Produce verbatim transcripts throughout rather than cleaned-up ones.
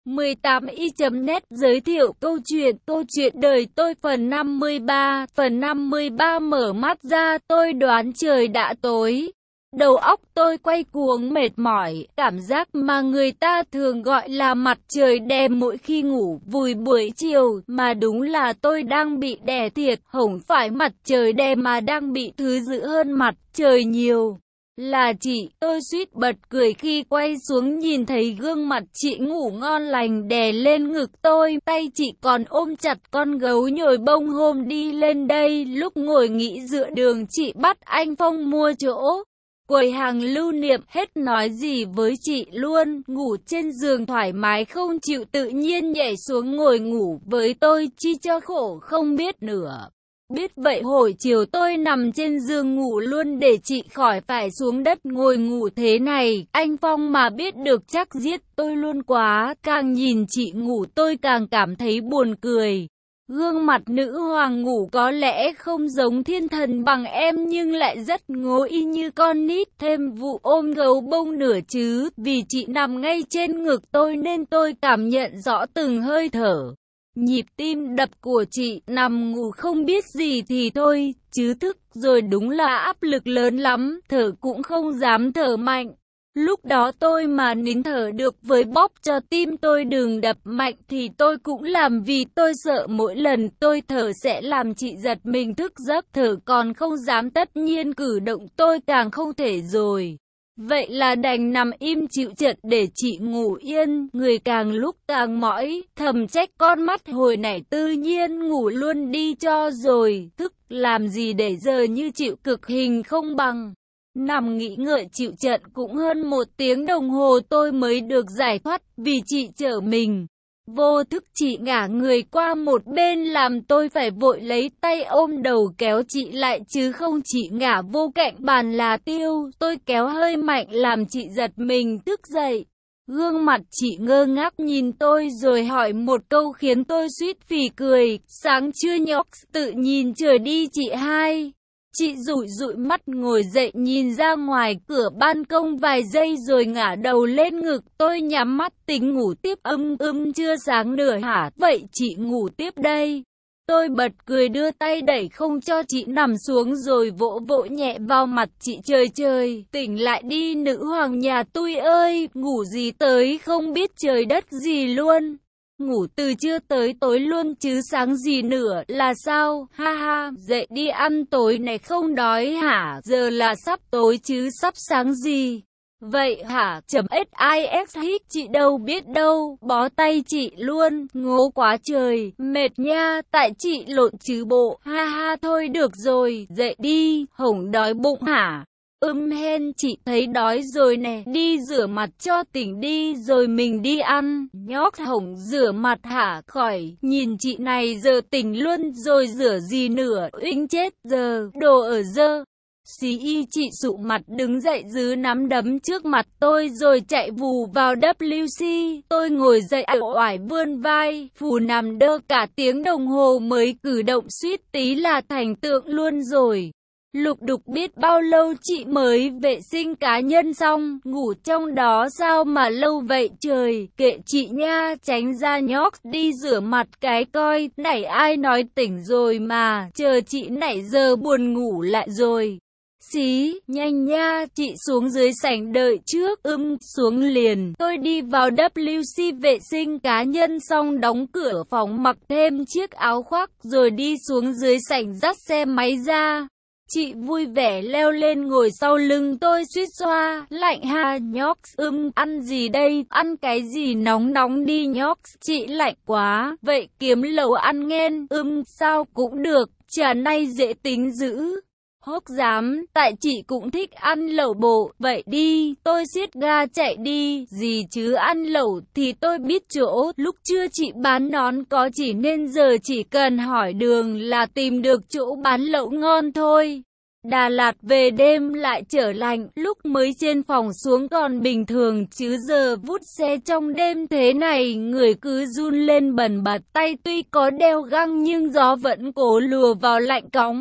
mười tám y chấm net giới thiệu câu chuyện câu chuyện đời tôi phần năm mươi ba. Phần năm mươi ba mở mắt ra tôi đoán trời đã tối. Đầu óc tôi quay cuồng mệt mỏi, cảm giác mà người ta thường gọi là mặt trời đè mỗi khi ngủ vùi buổi chiều, mà đúng là tôi đang bị đè thiệt, không phải mặt trời đè mà đang bị thứ dữ hơn mặt trời nhiều. Là chị, tôi suýt bật cười khi quay xuống nhìn thấy gương mặt chị ngủ ngon lành đè lên ngực tôi, tay chị còn ôm chặt con gấu nhồi bông hôm đi lên đây, lúc ngồi nghỉ dựa đường chị bắt anh Phong mua chỗ quầy hàng lưu niệm, hết nói gì với chị luôn, ngủ trên giường thoải mái không chịu tự nhiên nhảy xuống ngồi ngủ với tôi chi cho khổ không biết nữa. Biết vậy hồi chiều tôi nằm trên giường ngủ luôn để chị khỏi phải xuống đất ngồi ngủ thế này. Anh Phong mà biết được chắc giết tôi luôn quá. Càng nhìn chị ngủ tôi càng cảm thấy buồn cười. Gương mặt nữ hoàng ngủ có lẽ không giống thiên thần bằng em nhưng lại rất ngố y như con nít. Thêm vụ ôm gấu bông nửa chứ, vì chị nằm ngay trên ngực tôi nên tôi cảm nhận rõ từng hơi thở. Nhịp tim đập của chị, nằm ngủ không biết gì thì thôi, chứ thức rồi đúng là áp lực lớn lắm, thở cũng không dám thở mạnh. Lúc đó tôi mà nín thở được với bóp cho tim tôi đừng đập mạnh thì tôi cũng làm, vì tôi sợ mỗi lần tôi thở sẽ làm chị giật mình thức giấc, thở còn không dám, tất nhiên cử động tôi càng không thể rồi. Vậy là đành nằm im chịu trận để chị ngủ yên, người càng lúc càng mỏi, thầm trách con mắt hồi nãy tự nhiên ngủ luôn đi cho rồi, thức làm gì để giờ như chịu cực hình không bằng. Nằm nghĩ ngợi chịu trận cũng hơn một tiếng đồng hồ tôi mới được giải thoát, vì chị chở mình. Vô thức chị ngả người qua một bên làm tôi phải vội lấy tay ôm đầu kéo chị lại, chứ không chị ngả vô cạnh bàn là tiêu. Tôi kéo hơi mạnh làm chị giật mình thức dậy. Gương mặt chị ngơ ngác nhìn tôi rồi hỏi một câu khiến tôi suýt phì cười. Sáng chưa nhóc, tự nhìn trời đi chị hai. Chị dụi dụi mắt ngồi dậy nhìn ra ngoài cửa ban công vài giây rồi ngả đầu lên ngực tôi, nhắm mắt tính ngủ tiếp. Ưm ưm chưa sáng nửa hả, vậy chị ngủ tiếp đây. Tôi bật cười đưa tay đẩy không cho chị nằm xuống rồi vỗ vỗ nhẹ vào mặt chị. Trời trời, tỉnh lại đi nữ hoàng nhà tôi ơi, ngủ gì tới không biết trời đất gì luôn. Ngủ từ trưa tới tối luôn chứ sáng gì nữa là sao, ha ha, dậy đi ăn tối này không đói hả, giờ là sắp tối chứ sắp sáng gì. Vậy hả, chấm sis hít chị đâu biết đâu, bó tay chị luôn, ngố quá trời, mệt nha, tại chị lộn chứ bộ, ha ha thôi được rồi, dậy đi, hổng đói bụng hả. Ưm hen chị thấy đói rồi nè, đi rửa mặt cho tỉnh đi rồi mình đi ăn. Nhóc hổng rửa mặt hả, khỏi, nhìn chị này giờ tỉnh luôn rồi rửa gì nữa, uýnh chết giờ, đồ ở dơ. Xí y chị sụ mặt đứng dậy giữ nắm đấm trước mặt tôi rồi chạy vù vào vê kép xê. Tôi ngồi dậy uể oải vươn vai, phù nằm đơ cả tiếng đồng hồ mới cử động, suýt tí là thành tượng luôn rồi. Lục đục biết bao lâu chị mới vệ sinh cá nhân xong, ngủ trong đó sao mà lâu vậy trời, kệ chị nha, tránh ra nhóc, đi rửa mặt cái coi, nãy ai nói tỉnh rồi mà, chờ chị nãy giờ buồn ngủ lại rồi. Xí, nhanh nha, chị xuống dưới sảnh đợi trước. Ưm, xuống liền. Tôi đi vào vê kép xê vệ sinh cá nhân xong đóng cửa phòng, mặc thêm chiếc áo khoác rồi đi xuống dưới sảnh dắt xe máy ra. Chị vui vẻ leo lên ngồi sau lưng tôi suýt xoa, lạnh ha nhóc, ưm, ăn gì đây, ăn cái gì nóng nóng đi nhóc, chị lạnh quá, vậy kiếm lẩu ăn nghen, ưm, sao cũng được, trà nay dễ tính dữ. Hốc dám, tại chị cũng thích ăn lẩu bộ, vậy đi, tôi siết ga chạy đi, gì chứ ăn lẩu thì tôi biết chỗ, lúc trưa chị bán nón có chỉ nên giờ chỉ cần hỏi đường là tìm được chỗ bán lẩu ngon thôi. Đà Lạt về đêm lại trở lạnh, lúc mới trên phòng xuống còn bình thường chứ giờ vút xe trong đêm thế này người cứ run lên bần bật, tay tuy có đeo găng nhưng gió vẫn cố lùa vào lạnh cóng.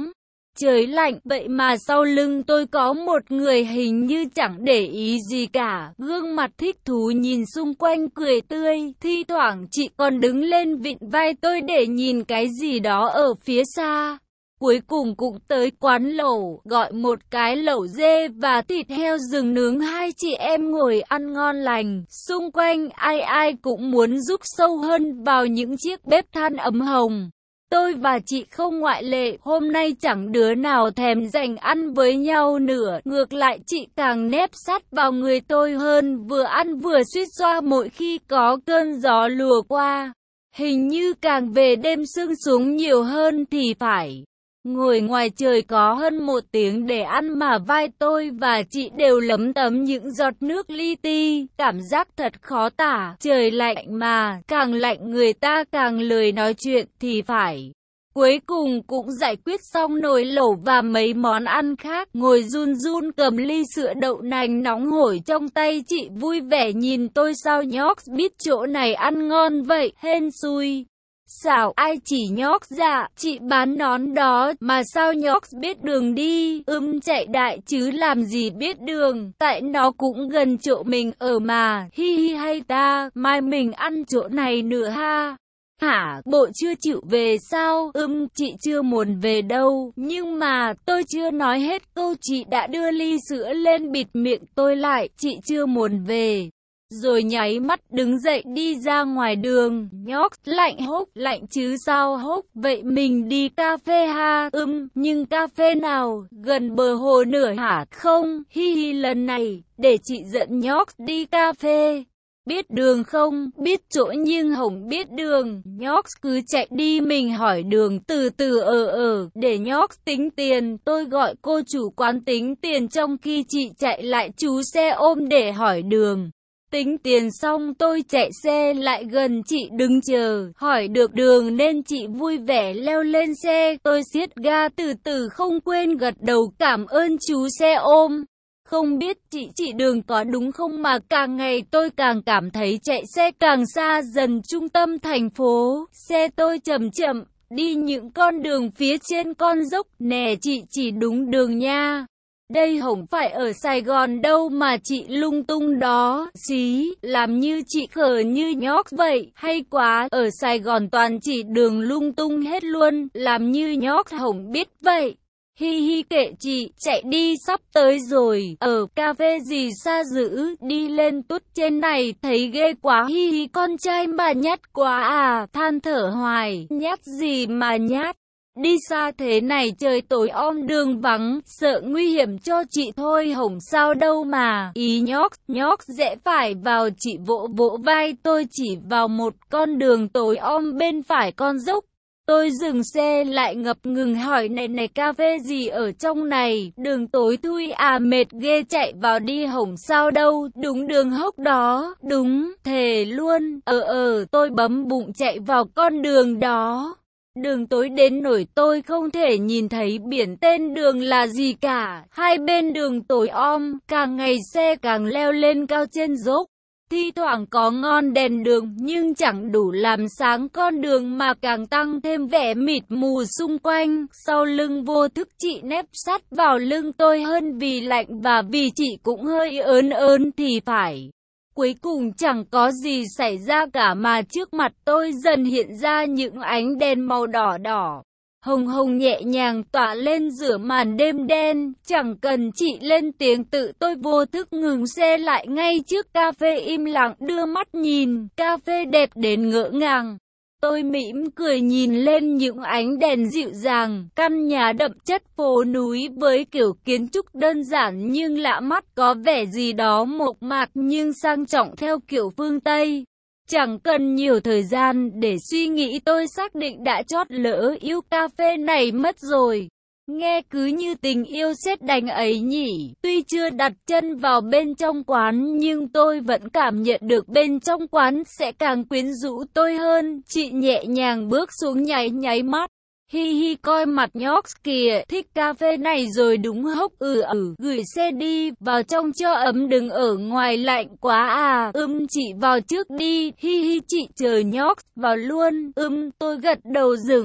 Trời lạnh, vậy mà sau lưng tôi có một người hình như chẳng để ý gì cả, gương mặt thích thú nhìn xung quanh cười tươi, thi thoảng chị còn đứng lên vịn vai tôi để nhìn cái gì đó ở phía xa. Cuối cùng cũng tới quán lẩu, gọi một cái lẩu dê và thịt heo rừng nướng, hai chị em ngồi ăn ngon lành, xung quanh ai ai cũng muốn giúp sâu hơn vào những chiếc bếp than ấm hồng. Tôi và chị không ngoại lệ, hôm nay chẳng đứa nào thèm dành ăn với nhau nữa, ngược lại chị càng nép sát vào người tôi hơn, vừa ăn vừa suýt xoa mỗi khi có cơn gió lùa qua. Hình như càng về đêm sương xuống nhiều hơn thì phải. Ngồi ngoài trời có hơn một tiếng để ăn mà vai tôi và chị đều lấm tấm những giọt nước li ti, cảm giác thật khó tả, trời lạnh mà, càng lạnh người ta càng lười nói chuyện thì phải. Cuối cùng cũng giải quyết xong nồi lẩu và mấy món ăn khác, ngồi run run cầm ly sữa đậu nành nóng hổi trong tay, chị vui vẻ nhìn tôi, sao nhóc biết chỗ này ăn ngon vậy, hên xui. Xảo, ai chỉ nhóc? Dạ, chị bán nón đó, mà sao nhóc biết đường đi? Ưm, chạy đại chứ làm gì biết đường, tại nó cũng gần chỗ mình ở mà, hi hi, hay ta, mai mình ăn chỗ này nữa ha. Hả, bộ chưa chịu về sao? Ưm, chị chưa muốn về đâu, nhưng mà, tôi chưa nói hết câu chị đã đưa ly sữa lên bịt miệng tôi lại, chị chưa muốn về. Rồi nháy mắt đứng dậy đi ra ngoài đường, nhóc, lạnh hốc, lạnh chứ sao hốc, vậy mình đi cà phê ha, ưm, nhưng cà phê nào, gần bờ hồ nửa hả, không, hi hi, lần này, để chị dẫn nhóc đi cà phê. Biết đường không? Biết chỗ nhưng không biết đường, nhóc cứ chạy đi, mình hỏi đường từ từ ở ở, để nhóc tính tiền, tôi gọi cô chủ quán tính tiền trong khi chị chạy lại chú xe ôm để hỏi đường. Tính tiền xong tôi chạy xe lại gần chị đứng chờ, hỏi được đường nên chị vui vẻ leo lên xe, tôi siết ga từ từ không quên gật đầu cảm ơn chú xe ôm. Không biết chị chị đường có đúng không mà càng ngày tôi càng cảm thấy chạy xe càng xa dần trung tâm thành phố, xe tôi chậm chậm, đi những con đường phía trên con dốc, nè chị chỉ đúng đường nha. Đây không phải ở Sài Gòn đâu mà chị lung tung đó, xí, làm như chị khờ như nhóc vậy, hay quá, ở Sài Gòn toàn chỉ đường lung tung hết luôn, làm như nhóc không biết vậy. Hi hi, kệ chị, chạy đi, sắp tới rồi, ở cà phê gì xa dữ, đi lên tút trên này, thấy ghê quá, hi hi, con trai mà nhát quá à, than thở hoài, nhát gì mà nhát. Đi xa thế này trời tối om đường vắng, sợ nguy hiểm cho chị thôi, không sao đâu mà. Ý nhóc, nhóc rẽ phải vào, chị vỗ vỗ vai tôi chỉ vào một con đường tối om bên phải con dốc. Tôi dừng xe lại ngập ngừng hỏi này này, cà phê gì ở trong này, đường tối thui à, mệt ghê, chạy vào đi, không sao đâu, đúng đường hốc đó, đúng, thề luôn, ờ ờ, tôi bấm bụng chạy vào con đường đó. Đường tối đến nỗi tôi không thể nhìn thấy biển tên đường là gì cả, hai bên đường tối om, càng ngày xe càng leo lên cao trên dốc. Thi thoảng có ngọn đèn đường nhưng chẳng đủ làm sáng con đường mà càng tăng thêm vẻ mịt mù xung quanh. Sau lưng vô thức chị nép sát vào lưng tôi hơn vì lạnh và vì chị cũng hơi ớn ớn thì phải. Cuối cùng chẳng có gì xảy ra cả mà trước mặt tôi dần hiện ra những ánh đèn màu đỏ đỏ. Hồng hồng nhẹ nhàng tỏa lên giữa màn đêm đen, chẳng cần chị lên tiếng tự tôi vô thức ngừng xe lại ngay trước cà phê, im lặng đưa mắt nhìn, cà phê đẹp đến ngỡ ngàng. Tôi mỉm cười nhìn lên những ánh đèn dịu dàng, căn nhà đậm chất phố núi với kiểu kiến trúc đơn giản nhưng lạ mắt, có vẻ gì đó mộc mạc nhưng sang trọng theo kiểu phương Tây. Chẳng cần nhiều thời gian để suy nghĩ tôi xác định đã chót lỡ yêu cà phê này mất rồi. Nghe cứ như tình yêu sét đánh ấy nhỉ. Tuy chưa đặt chân vào bên trong quán nhưng tôi vẫn cảm nhận được bên trong quán sẽ càng quyến rũ tôi hơn. Chị nhẹ nhàng bước xuống nháy nháy mắt. Hi hi, coi mặt nhóc kìa, thích cà phê này rồi đúng hốc, ừ ừ, gửi xe đi, vào trong cho ấm, đừng ở ngoài lạnh quá à, ưm chị vào trước đi, hi hi, chị chờ nhóc, vào luôn, ưm tôi gật đầu dựng.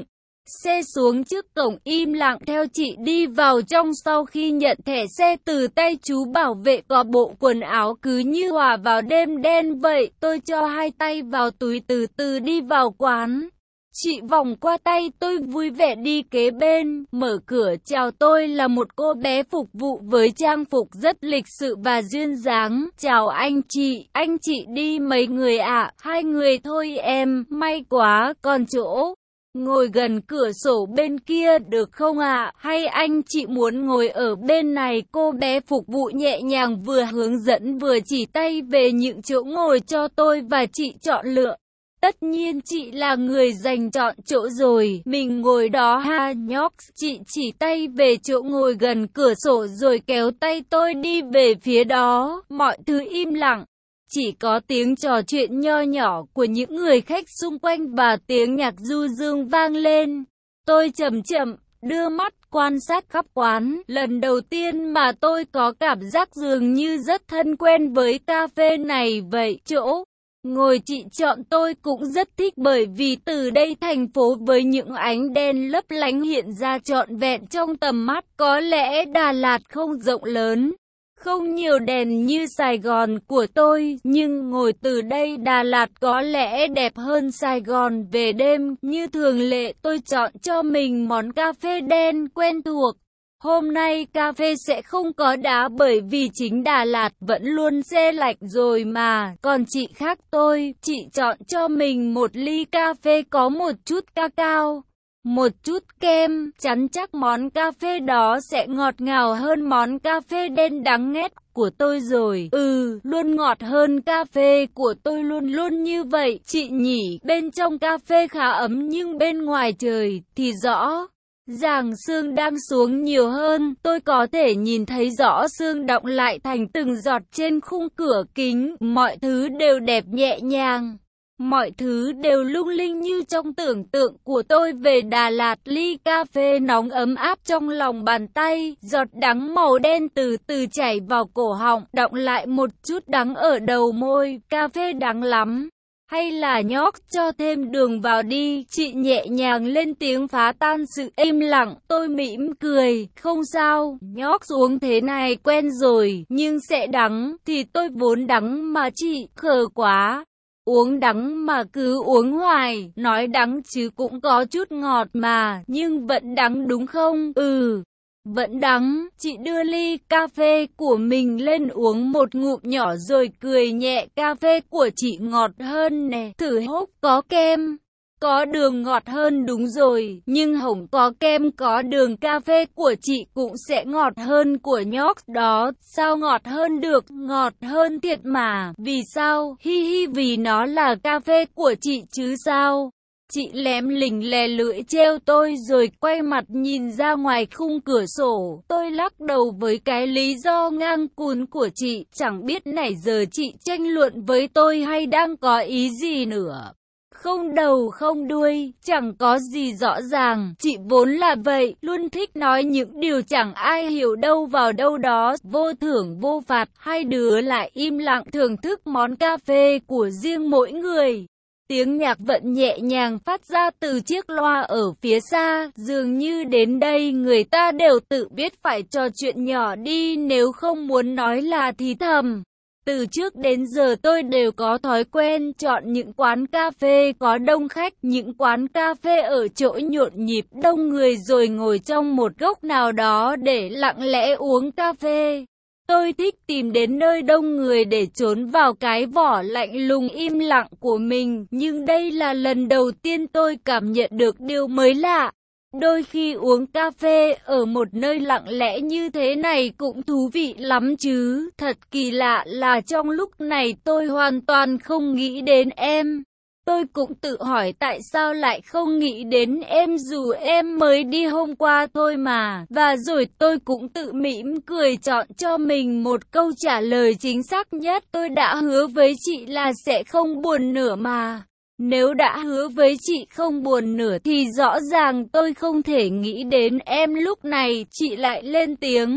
xe xuống trước cổng im lặng theo chị đi vào trong. Sau khi nhận thẻ xe từ tay chú bảo vệ, có bộ quần áo cứ như hòa vào đêm đen vậy. Tôi cho hai tay vào túi từ từ đi vào quán. Chị vòng qua tay tôi vui vẻ đi kế bên, mở cửa chào tôi là một cô bé phục vụ với trang phục rất lịch sự và duyên dáng. Chào anh chị, anh chị đi mấy người ạ? À? Hai người thôi em, may quá, còn chỗ ngồi gần cửa sổ bên kia được không ạ? À? Hay anh chị muốn ngồi ở bên này? Cô bé phục vụ nhẹ nhàng vừa hướng dẫn vừa chỉ tay về những chỗ ngồi cho tôi và chị chọn lựa. Tất nhiên chị là người giành chọn chỗ rồi, mình ngồi đó ha nhóc. Chị chỉ tay về chỗ ngồi gần cửa sổ rồi kéo tay tôi đi về phía đó. Mọi thứ im lặng, chỉ có tiếng trò chuyện nho nhỏ của những người khách xung quanh và tiếng nhạc du dương vang lên. Tôi chậm chậm đưa mắt quan sát khắp quán. Lần đầu tiên mà tôi có cảm giác dường như rất thân quen với cà phê này vậy. Chỗ ngồi chị chọn tôi cũng rất thích bởi vì từ đây thành phố với những ánh đèn lấp lánh hiện ra trọn vẹn trong tầm mắt. Có lẽ Đà Lạt không rộng lớn, không nhiều đèn như Sài Gòn của tôi, nhưng ngồi từ đây Đà Lạt có lẽ đẹp hơn Sài Gòn về đêm. Như thường lệ tôi chọn cho mình món cà phê đen quen thuộc. Hôm nay cà phê sẽ không có đá bởi vì chính Đà Lạt vẫn luôn se lạnh rồi mà. Còn chị khác tôi, chị chọn cho mình một ly cà phê có một chút cacao, một chút kem. Chắn chắc món cà phê đó sẽ ngọt ngào hơn món cà phê đen đắng nghét của tôi rồi. Ừ, luôn ngọt hơn. Cà phê của tôi luôn luôn như vậy, chị nhỉ. Bên trong cà phê khá ấm nhưng bên ngoài trời thì rõ ràng sương đang xuống nhiều hơn. Tôi có thể nhìn thấy rõ sương đọng lại thành từng giọt trên khung cửa kính. Mọi thứ đều đẹp nhẹ nhàng, mọi thứ đều lung linh như trong tưởng tượng của tôi về Đà Lạt. Ly cà phê nóng ấm áp trong lòng bàn tay, giọt đắng màu đen từ từ chảy vào cổ họng, đọng lại một chút đắng ở đầu môi. Cà phê đắng lắm. Hay là nhóc cho thêm đường vào đi, chị nhẹ nhàng lên tiếng phá tan sự im lặng. Tôi mỉm cười, không sao, nhóc uống thế này quen rồi, nhưng sẽ đắng, thì tôi vốn đắng mà chị, khờ quá. Uống đắng mà cứ uống hoài, nói đắng chứ cũng có chút ngọt mà, nhưng vẫn đắng đúng không? Ừ, vẫn đắng. Chị đưa ly cà phê của mình lên uống một ngụm nhỏ rồi cười nhẹ. Cà phê của chị ngọt hơn nè, thử hốc có kem, có đường ngọt hơn. Đúng rồi, nhưng hổng có kem có đường. Cà phê của chị cũng sẽ ngọt hơn của nhóc đó. Sao ngọt hơn được? Ngọt hơn thiệt mà. Vì sao? Hi hi, vì nó là cà phê của chị chứ sao? Chị lém lỉnh lè lưỡi trêu tôi rồi quay mặt nhìn ra ngoài khung cửa sổ. Tôi lắc đầu với cái lý do ngang cún của chị. Chẳng biết nãy giờ chị tranh luận với tôi hay đang có ý gì nữa. Không đầu không đuôi, chẳng có gì rõ ràng. Chị vốn là vậy, luôn thích nói những điều chẳng ai hiểu đâu vào đâu đó, vô thưởng vô phạt. Hai đứa lại im lặng thưởng thức món cà phê của riêng mỗi người. Tiếng nhạc vẫn nhẹ nhàng phát ra từ chiếc loa ở phía xa. Dường như đến đây người ta đều tự biết phải trò chuyện nhỏ đi, nếu không muốn nói là thì thầm. Từ trước đến giờ tôi đều có thói quen chọn những quán cà phê có đông khách, những quán cà phê ở chỗ nhộn nhịp đông người rồi ngồi trong một góc nào đó để lặng lẽ uống cà phê. Tôi thích tìm đến nơi đông người để trốn vào cái vỏ lạnh lùng im lặng của mình, nhưng đây là lần đầu tiên tôi cảm nhận được điều mới lạ. Đôi khi uống cà phê ở một nơi lặng lẽ như thế này cũng thú vị lắm chứ. Thật kỳ lạ là trong lúc này tôi hoàn toàn không nghĩ đến em. Tôi cũng tự hỏi tại sao lại không nghĩ đến em dù em mới đi hôm qua thôi mà. Và rồi tôi cũng tự mỉm cười chọn cho mình một câu trả lời chính xác nhất. Tôi đã hứa với chị là sẽ không buồn nữa mà. Nếu đã hứa với chị không buồn nữa thì rõ ràng tôi không thể nghĩ đến em. Lúc này chị lại lên tiếng.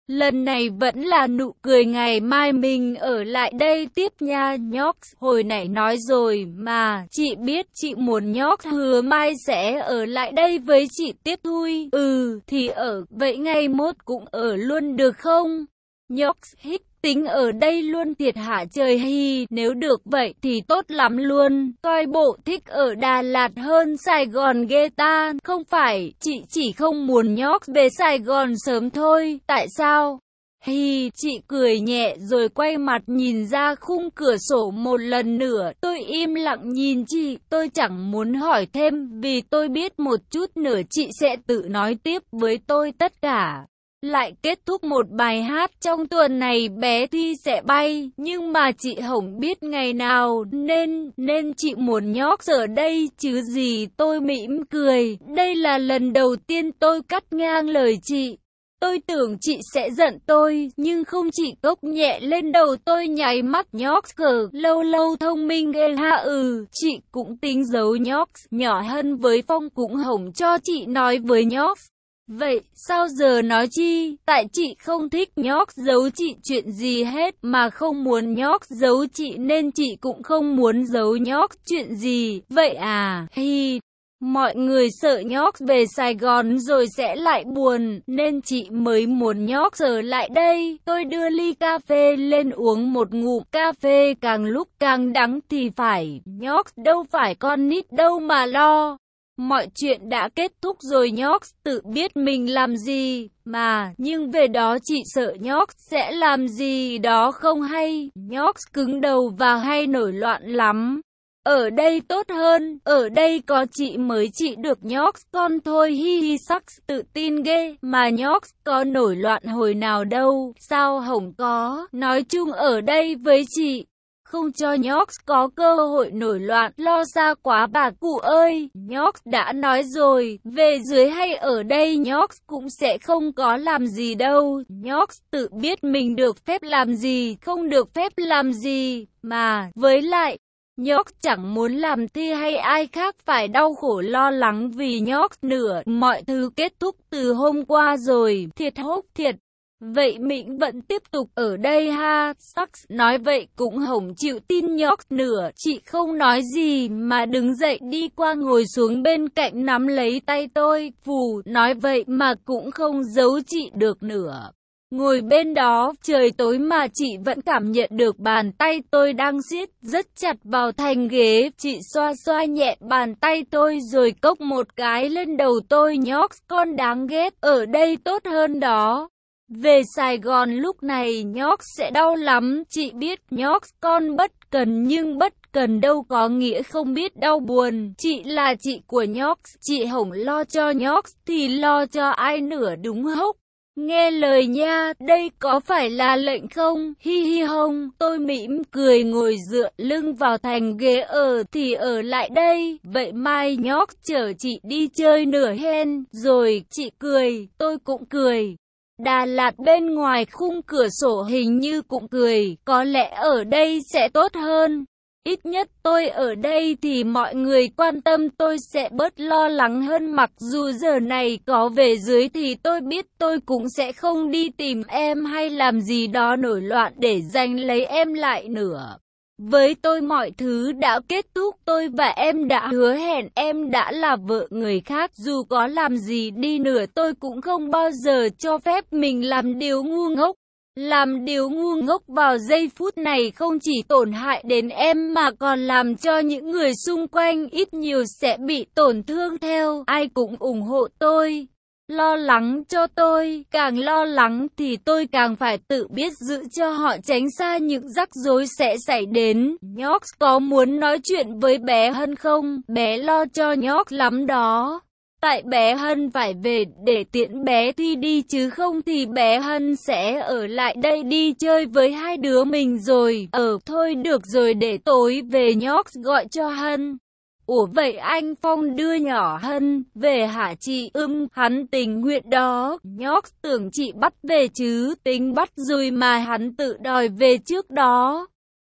Lần này vẫn là nụ cười, ngày mai mình ở lại đây tiếp nha nhóc. Hồi nãy nói rồi mà, chị biết chị muốn nhóc hứa mai sẽ ở lại đây với chị tiếp thôi. Ừ, thì ở, vậy ngày mốt cũng ở luôn được không? Nhóc hít, tính ở đây luôn thiệt hả trời hi, nếu được vậy thì tốt lắm luôn, coi bộ thích ở Đà Lạt hơn Sài Gòn ghê ta, không phải, chị chỉ không muốn nhóc về Sài Gòn sớm thôi, tại sao? Hi, chị cười nhẹ rồi quay mặt nhìn ra khung cửa sổ một lần nữa, tôi im lặng nhìn chị, tôi chẳng muốn hỏi thêm, vì tôi biết một chút nữa chị sẽ tự nói tiếp với tôi tất cả. Lại kết thúc một bài hát trong tuần này bé Thi sẽ bay, nhưng mà chị Hồng biết ngày nào nên, nên chị muốn nhóc ở đây chứ gì. Tôi mỉm cười, đây là lần đầu tiên tôi cắt ngang lời chị. Tôi tưởng chị sẽ giận tôi, nhưng không, chị cốc nhẹ lên đầu tôi nháy mắt nhóc cờ, lâu lâu thông minh ghê ha. Ừ, chị cũng tính giấu nhóc, nhỏ hơn với Phong cũng Hồng cho chị nói với nhóc. Vậy, sao giờ nói chi? Tại chị không thích nhóc giấu chị chuyện gì hết, mà không muốn nhóc giấu chị nên chị cũng không muốn giấu nhóc chuyện gì. Vậy à, hi, mọi người sợ nhóc về Sài Gòn rồi sẽ lại buồn, nên chị mới muốn nhóc ở lại đây. Tôi đưa ly cà phê lên uống một ngụm, cà phê càng lúc càng đắng thì phải, nhóc đâu phải con nít đâu mà lo. Mọi chuyện đã kết thúc rồi, nhóc tự biết mình làm gì mà, nhưng về đó chị sợ nhóc sẽ làm gì đó không hay. Nhóc cứng đầu và hay nổi loạn lắm. Ở đây tốt hơn, ở đây có chị mới trị được nhóc con thôi hi hi. Sắc tự tin ghê, mà nhóc có nổi loạn hồi nào đâu, sao Hồng có, nói chung ở đây với chị. Không cho nhóc có cơ hội nổi loạn, lo xa quá bà cụ ơi, nhóc đã nói rồi, về dưới hay ở đây nhóc cũng sẽ không có làm gì đâu, nhóc tự biết mình được phép làm gì, không được phép làm gì, mà, với lại, nhóc chẳng muốn làm Thi hay ai khác phải đau khổ lo lắng vì nhóc nữa, mọi thứ kết thúc từ hôm qua rồi, thiệt hốc thiệt. Vậy mình vẫn tiếp tục ở đây ha, Sắc nói vậy cũng Hồng chịu tin nhóc nữa, chị không nói gì mà đứng dậy đi qua ngồi xuống bên cạnh nắm lấy tay tôi, phù, nói vậy mà cũng không giấu chị được nữa. Ngồi bên đó, trời tối mà chị vẫn cảm nhận được bàn tay tôi đang siết rất chặt vào thành ghế, chị xoa xoa nhẹ bàn tay tôi rồi cốc một cái lên đầu tôi, nhóc con đáng ghét, ở đây tốt hơn đó. Về Sài Gòn lúc này nhóc sẽ đau lắm, chị biết nhóc con bất cần nhưng bất cần đâu có nghĩa không biết đau buồn. Chị là chị của nhóc, chị Hồng lo cho nhóc thì lo cho ai nữa đúng hốc? Nghe lời nha, đây có phải là lệnh không? Hi hi Hồng, tôi mỉm cười ngồi dựa lưng vào thành ghế, ở thì ở lại đây, vậy mai nhóc chở chị đi chơi nửa hen, rồi chị cười, tôi cũng cười. Đà Lạt bên ngoài khung cửa sổ hình như cũng cười, có lẽ ở đây sẽ tốt hơn. Ít nhất tôi ở đây thì mọi người quan tâm tôi sẽ bớt lo lắng hơn, mặc dù giờ này có về dưới thì tôi biết tôi cũng sẽ không đi tìm em hay làm gì đó nổi loạn để giành lấy em lại nữa. Với tôi mọi thứ đã kết thúc, tôi và em đã hứa hẹn, em đã là vợ người khác, dù có làm gì đi nữa tôi cũng không bao giờ cho phép mình làm điều ngu ngốc. Làm điều ngu ngốc vào giây phút này không chỉ tổn hại đến em mà còn làm cho những người xung quanh ít nhiều sẽ bị tổn thương theo. Ai cũng ủng hộ tôi, lo lắng cho tôi, càng lo lắng thì tôi càng phải tự biết giữ cho họ tránh xa những rắc rối sẽ xảy đến. Nhóc có muốn nói chuyện với bé Hân không? Bé lo cho nhóc lắm đó. Tại bé Hân phải về để tiễn bé Thi đi chứ không thì bé Hân sẽ ở lại đây đi chơi với hai đứa mình rồi. Ờ thôi được rồi, để tối về nhóc gọi cho Hân. Ủa vậy anh Phong đưa nhỏ Hân về hả chị? Ừm, hắn tình nguyện đó. Nhóc tưởng chị bắt về chứ, tính bắt rồi mà hắn tự đòi về trước đó.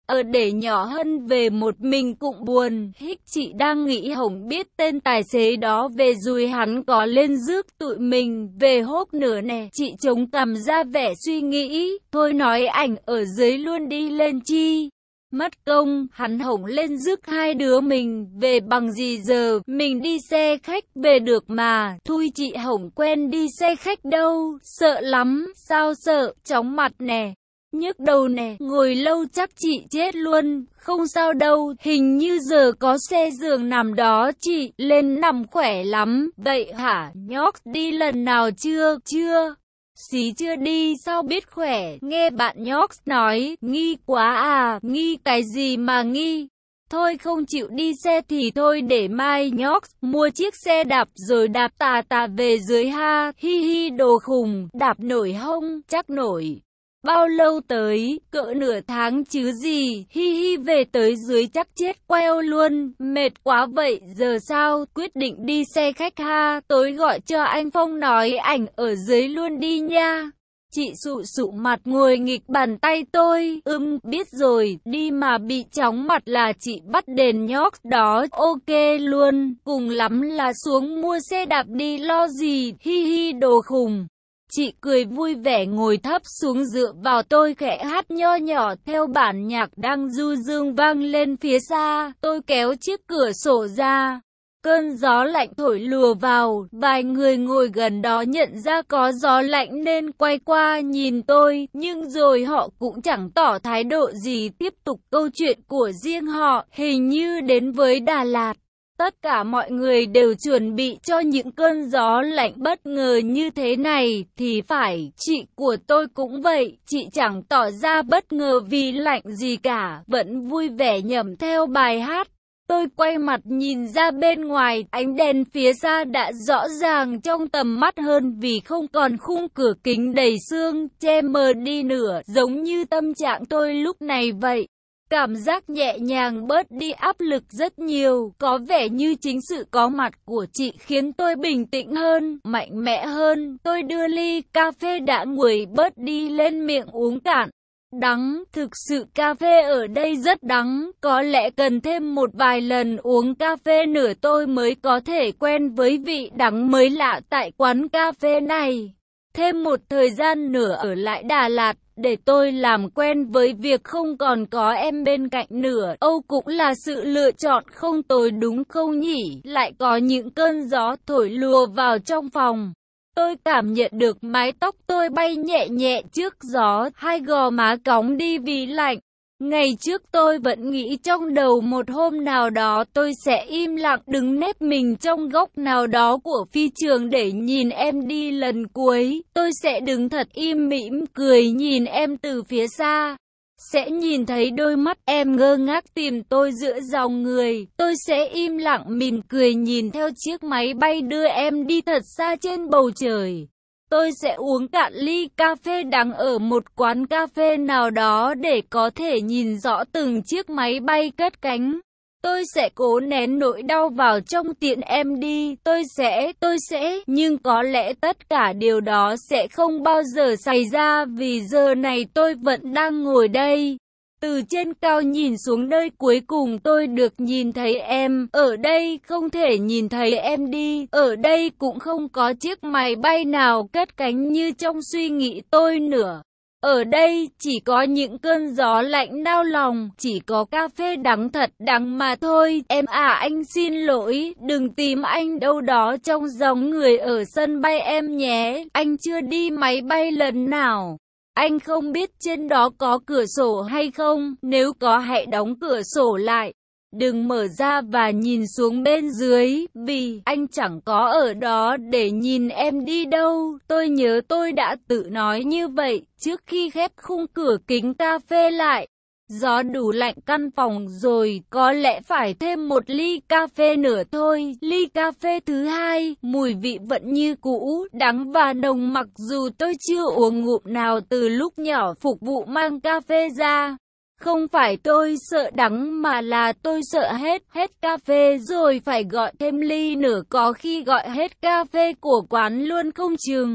Ở để nhỏ hơn về một mình cũng buồn, hích chị đang nghĩ Hồng biết tên tài xế đó về rồi hắn có lên rước tụi mình về hốt nữa nè. Chị chống cằm ra vẻ suy nghĩ, thôi nói ảnh ở dưới luôn đi lên chi. Mất công, hắn Hồng lên rước hai đứa mình về bằng gì giờ, mình đi xe khách về được mà. Thui chị Hồng quen đi xe khách đâu, sợ lắm, sao sợ, chóng mặt nè. Nhức đầu nè, ngồi lâu chắc chị chết luôn, không sao đâu, hình như giờ có xe giường nằm đó chị, lên nằm khỏe lắm, vậy hả, nhóc đi lần nào chưa, chưa? Xí chưa đi, sao biết khỏe, nghe bạn nhóc nói, nghi quá à, nghi cái gì mà nghi? Thôi không chịu đi xe thì thôi để mai nhóc mua chiếc xe đạp rồi đạp tà tà về dưới ha, hi hi đồ khùng, đạp nổi không, chắc nổi. Bao lâu tới, cỡ nửa tháng chứ gì, hi hi về tới dưới chắc chết queo luôn, mệt quá vậy, giờ sao, quyết định đi xe khách ha, tối gọi cho anh Phong nói ảnh ở dưới luôn đi nha. Chị sụ sụ mặt ngồi nghịch bàn tay tôi, ưm, biết rồi, đi mà bị chóng mặt là chị bắt đền nhóc đó, ok luôn, cùng lắm là xuống mua xe đạp đi lo gì, hi hi đồ khùng. Chị cười vui vẻ ngồi thấp xuống dựa vào tôi khẽ hát nho nhỏ theo bản nhạc đang du dương vang lên phía xa. Tôi kéo chiếc cửa sổ ra. Cơn gió lạnh thổi lùa vào. Vài người ngồi gần đó nhận ra có gió lạnh nên quay qua nhìn tôi. Nhưng rồi họ cũng chẳng tỏ thái độ gì, tiếp tục câu chuyện của riêng họ. Hình như đến với Đà Lạt, tất cả mọi người đều chuẩn bị cho những cơn gió lạnh bất ngờ như thế này, thì phải, chị của tôi cũng vậy, chị chẳng tỏ ra bất ngờ vì lạnh gì cả, vẫn vui vẻ nhẩm theo bài hát. Tôi quay mặt nhìn ra bên ngoài, ánh đèn phía xa đã rõ ràng trong tầm mắt hơn vì không còn khung cửa kính đầy sương, che mờ đi nửa, giống như tâm trạng tôi lúc này vậy. Cảm giác nhẹ nhàng bớt đi áp lực rất nhiều, có vẻ như chính sự có mặt của chị khiến tôi bình tĩnh hơn, mạnh mẽ hơn. Tôi đưa ly cà phê đã nguội bớt đi lên miệng uống cạn. Đắng, thực sự cà phê ở đây rất đắng, có lẽ cần thêm một vài lần uống cà phê nữa tôi mới có thể quen với vị đắng mới lạ tại quán cà phê này. Thêm một thời gian nữa ở lại Đà Lạt, để tôi làm quen với việc không còn có em bên cạnh nữa. Âu cũng là sự lựa chọn không tồi đúng không nhỉ? Lại có những cơn gió thổi lùa vào trong phòng. Tôi cảm nhận được mái tóc tôi bay nhẹ nhẹ trước gió, hai gò má cong đi vì lạnh. Ngày trước tôi vẫn nghĩ trong đầu một hôm nào đó tôi sẽ im lặng đứng nép mình trong góc nào đó của phi trường để nhìn em đi lần cuối. Tôi sẽ đứng thật im mỉm cười nhìn em từ phía xa. Sẽ nhìn thấy đôi mắt em ngơ ngác tìm tôi giữa dòng người. Tôi sẽ im lặng mỉm cười nhìn theo chiếc máy bay đưa em đi thật xa trên bầu trời. Tôi sẽ uống cạn ly cà phê đắng ở một quán cà phê nào đó để có thể nhìn rõ từng chiếc máy bay cất cánh. Tôi sẽ cố nén nỗi đau vào trong tiện em đi. Tôi sẽ, tôi sẽ, nhưng có lẽ tất cả điều đó sẽ không bao giờ xảy ra vì giờ này tôi vẫn đang ngồi đây. Từ trên cao nhìn xuống nơi cuối cùng tôi được nhìn thấy em, ở đây không thể nhìn thấy em đi, ở đây cũng không có chiếc máy bay nào cất cánh như trong suy nghĩ tôi nữa. Ở đây chỉ có những cơn gió lạnh nao lòng, chỉ có cà phê đắng thật đắng mà thôi. Em à anh xin lỗi, đừng tìm anh đâu đó trong dòng người ở sân bay em nhé, anh chưa đi máy bay lần nào. Anh không biết trên đó có cửa sổ hay không, nếu có hãy đóng cửa sổ lại. Đừng mở ra và nhìn xuống bên dưới, vì anh chẳng có ở đó để nhìn em đi đâu. Tôi nhớ tôi đã tự nói như vậy trước khi khép khung cửa kính cà phê lại. Gió đủ lạnh căn phòng rồi, có lẽ phải thêm một ly cà phê nữa thôi. Ly cà phê thứ hai, mùi vị vẫn như cũ, đắng và nồng mặc dù tôi chưa uống ngụm nào từ lúc nhỏ phục vụ mang cà phê ra. Không phải tôi sợ đắng mà là tôi sợ hết, hết cà phê rồi phải gọi thêm ly nữa, có khi gọi hết cà phê của quán luôn không chừng.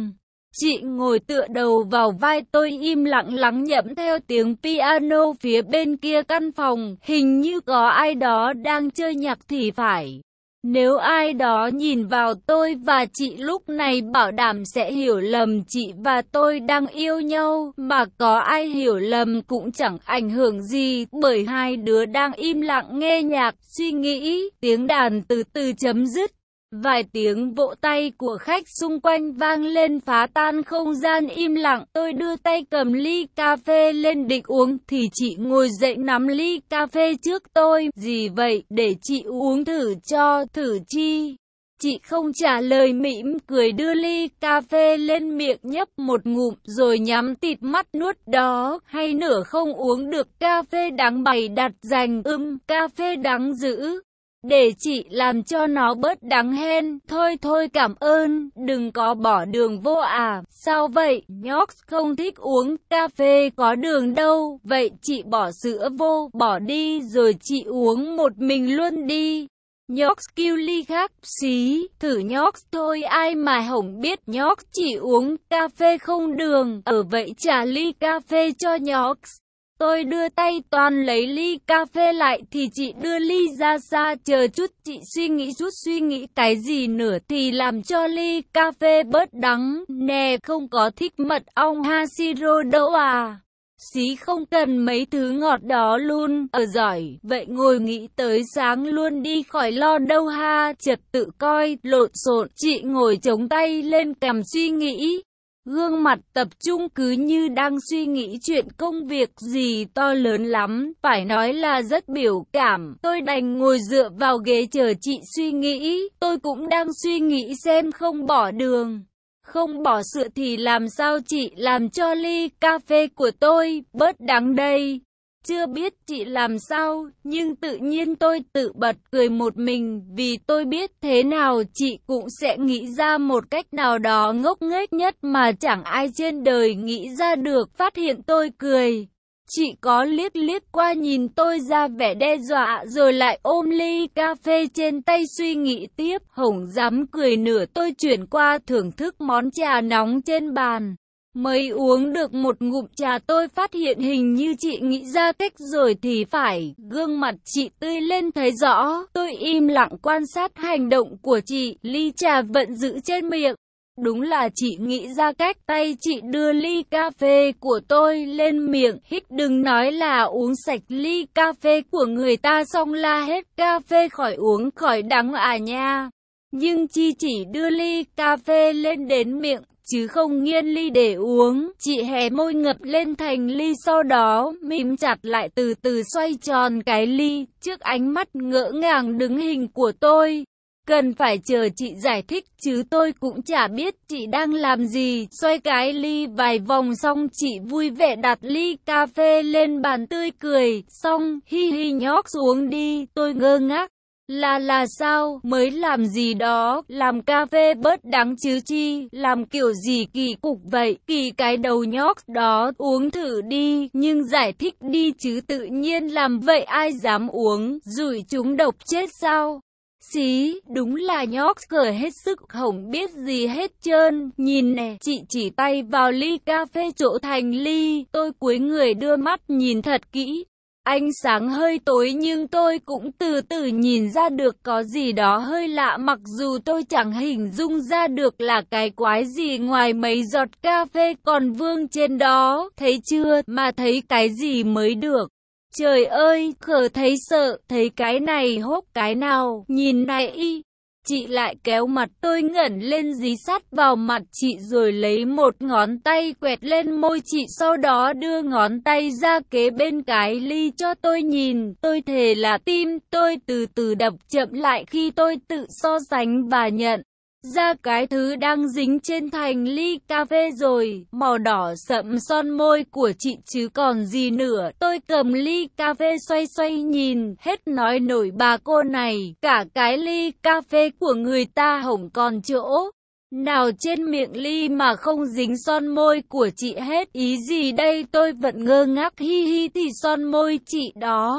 Chị ngồi tựa đầu vào vai tôi im lặng lắng nhẩm theo tiếng piano phía bên kia căn phòng, hình như có ai đó đang chơi nhạc thì phải. Nếu ai đó nhìn vào tôi và chị lúc này bảo đảm sẽ hiểu lầm chị và tôi đang yêu nhau, mà có ai hiểu lầm cũng chẳng ảnh hưởng gì, bởi hai đứa đang im lặng nghe nhạc, suy nghĩ, tiếng đàn từ từ chấm dứt. Vài tiếng vỗ tay của khách xung quanh vang lên phá tan không gian im lặng. Tôi đưa tay cầm ly cà phê lên định uống thì chị ngồi dậy nắm ly cà phê trước tôi. Gì vậy? Để chị uống thử cho. Thử chi? Chị không trả lời, mỉm cười đưa ly cà phê lên miệng nhấp một ngụm rồi nhắm tịt mắt nuốt. Đó hay nửa không uống được cà phê đắng bày đặt dành. Ưm, cà phê đắng dữ. Để chị làm cho nó bớt đắng hen. Thôi thôi cảm ơn, đừng có bỏ đường vô à. Sao vậy? Nhóc không thích uống cà phê có đường đâu. Vậy chị bỏ sữa vô, bỏ đi rồi chị uống một mình luôn đi. Nhóc kêu ly khác. Xí, thử nhóc thôi, ai mà hổng biết nhóc chỉ uống cà phê không đường. Ở vậy trả ly cà phê cho nhóc. Tôi đưa tay toàn lấy ly cà phê lại thì chị đưa ly ra xa. Chờ chút, chị suy nghĩ chút. Suy nghĩ cái gì nữa thì làm cho ly cà phê bớt đắng. Nè, không có thích mật ong ha siro đâu à. Xí không cần mấy thứ ngọt đó luôn. Ở giỏi, vậy ngồi nghĩ tới sáng luôn đi khỏi lo đâu ha. Trật tự coi, lộn xộn. Chị ngồi chống tay lên cằm suy nghĩ. Gương mặt tập trung cứ như đang suy nghĩ chuyện công việc gì to lớn lắm, phải nói là rất biểu cảm. Tôi đành ngồi dựa vào ghế chờ chị suy nghĩ. Tôi cũng đang suy nghĩ xem không bỏ đường, không bỏ sữa thì làm sao chị làm cho ly cà phê của tôi bớt đắng đây. Chưa biết chị làm sao, nhưng tự nhiên tôi tự bật cười một mình, vì tôi biết thế nào chị cũng sẽ nghĩ ra một cách nào đó ngốc nghếch nhất mà chẳng ai trên đời nghĩ ra được. Phát hiện tôi cười, chị có liếc liếc qua nhìn tôi ra vẻ đe dọa rồi lại ôm ly cà phê trên tay suy nghĩ tiếp. Hổng dám cười nữa, tôi chuyển qua thưởng thức món trà nóng trên bàn. Mới uống được một ngụm trà tôi phát hiện hình như chị nghĩ ra cách rồi thì phải. Gương mặt chị tươi lên thấy rõ. Tôi im lặng quan sát hành động của chị. Ly trà vẫn giữ trên miệng. Đúng là chị nghĩ ra cách. Tay chị đưa ly cà phê của tôi lên miệng. Hít, đừng nói là uống sạch ly cà phê của người ta xong la hết cà phê khỏi uống khỏi đắng à nha. Nhưng chi chỉ đưa ly cà phê lên đến miệng, chứ không nghiêng ly để uống. Chị hé môi ngập lên thành ly, sau đó mím chặt lại từ từ xoay tròn cái ly trước ánh mắt ngỡ ngàng đứng hình của tôi. Cần phải chờ chị giải thích chứ tôi cũng chả biết chị đang làm gì. Xoay cái ly vài vòng xong chị vui vẻ đặt ly cà phê lên bàn tươi cười. Xong, hi hi nhóc uống đi. Tôi ngơ ngác. Là là sao? Mới làm gì đó? Làm cà phê bớt đắng chứ chi? Làm kiểu gì kỳ cục vậy? Kỳ cái đầu nhóc đó, uống thử đi, nhưng giải thích đi chứ tự nhiên làm vậy ai dám uống, rủi chúng độc chết sao? Xí, đúng là nhóc cười hết sức, không biết gì hết trơn. Nhìn nè, chị chỉ tay vào ly cà phê chỗ thành ly. Tôi cúi người đưa mắt nhìn thật kỹ. Ánh sáng hơi tối nhưng tôi cũng từ từ nhìn ra được có gì đó hơi lạ, mặc dù tôi chẳng hình dung ra được là cái quái gì ngoài mấy giọt cà phê còn vương trên đó. Thấy chưa, mà thấy cái gì mới được. Trời ơi, khờ thấy sợ, thấy cái này hốt cái nào, nhìn này y. Chị lại kéo mặt tôi ngẩng lên dí sát vào mặt chị rồi lấy một ngón tay quẹt lên môi chị, sau đó đưa ngón tay ra kế bên cái ly cho tôi nhìn. Tôi thề là tim tôi từ từ đập chậm lại khi tôi tự so sánh và nhận ra cái thứ đang dính trên thành ly cà phê rồi. Màu đỏ sậm son môi của chị chứ còn gì nữa. Tôi cầm ly cà phê xoay xoay nhìn, hết nói nổi bà cô này. Cả cái ly cà phê của người ta hổng còn chỗ nào trên miệng ly mà không dính son môi của chị hết. Ý gì đây? Tôi vẫn ngơ ngác. Hi hi, thì son môi chị đó